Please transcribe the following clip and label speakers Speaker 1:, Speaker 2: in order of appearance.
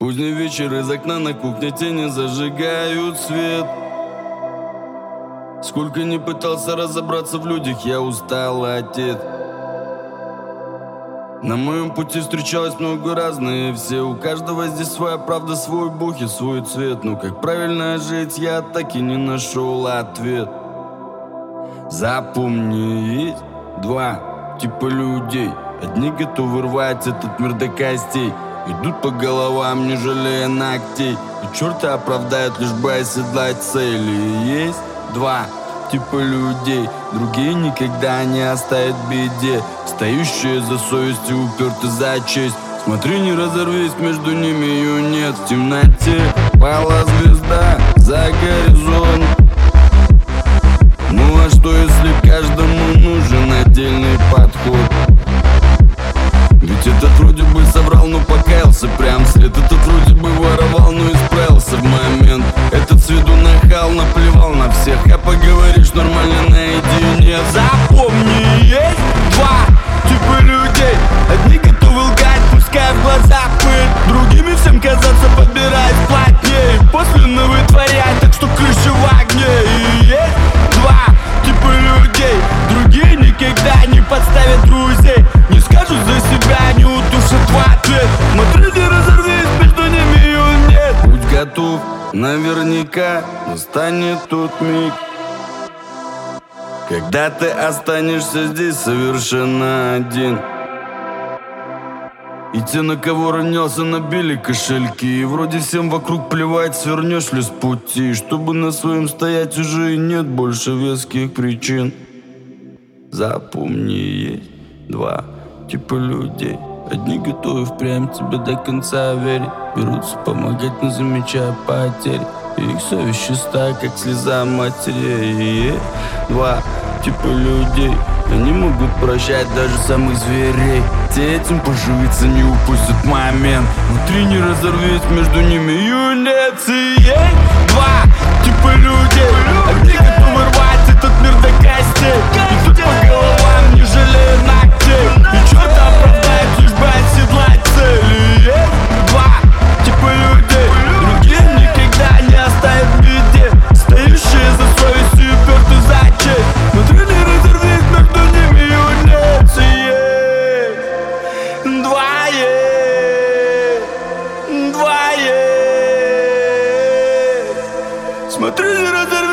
Speaker 1: Поздний вечер, из окна на кухне тени зажигают свет. Сколько не пытался разобраться в людях, я устал отец. На моем пути встречалось много разных все. У каждого здесь своя правда, свой бух и свой цвет. Но как правильно жить, я так и не нашел ответ. Запомни, есть два типа людей. Одни готовы рвать этот мир до костей, идут по головам, не жалея ногтей, и черта оправдают, лишь бы оседлать цели. Есть два типа людей, другие никогда не оставят в беде, стоящие за совесть и уперты за честь. Смотри, не разорвись, между ними ее нет. В темноте пала звезда за горизонт. Ну а что, если каждому нужен отдельный подход? Ведь этот вроде бы соврал, но покаялся прям вслед. Этот вроде бы воровал, но исправился в момент. Этот с виду нахал, наплевал на всех. А поговоришь нормально наедине. Запомни, есть два типа людей. Одни готовы лгать, пускай в глаза пыль, другими всем казаться, подбирать плотнее, после вытворять, так что крыша в огне. И есть два типа людей, другие никогда не подставят друзей, не скажут за себя, не утушат в ответ. Смотри, не разорвись, между ними ее нет. Будь готов, наверняка настанет тот миг, когда ты останешься здесь совершенно один. И те, на кого ронялся, набили кошельки. И вроде всем вокруг плевать, свернешь ли с пути. Чтобы на своем стоять, уже и нет больше веских причин. Запомни, есть два типа людей. Одни готовы впрямь тебе до конца верить, берутся помогать, не замечая потерь. И их совесть чиста, как слеза матери. И есть два типа людей, они могут прощать даже самых зверей. Те этим поживиться не упустят момент. Внутри не разорвись, между ними юнец. И есть два типа людей, одни готовы рвать этот мир до костей, идут по головам, не жалея ногтей, и черта оправдают, лишь бы оседлать цели. И есть два типа людей, другие никогда не оставят в беде, стоящие за совестью и уперты за честь. Внутри не разорвись, между ними юнец. И есть два есть. Смотри, не разорвись.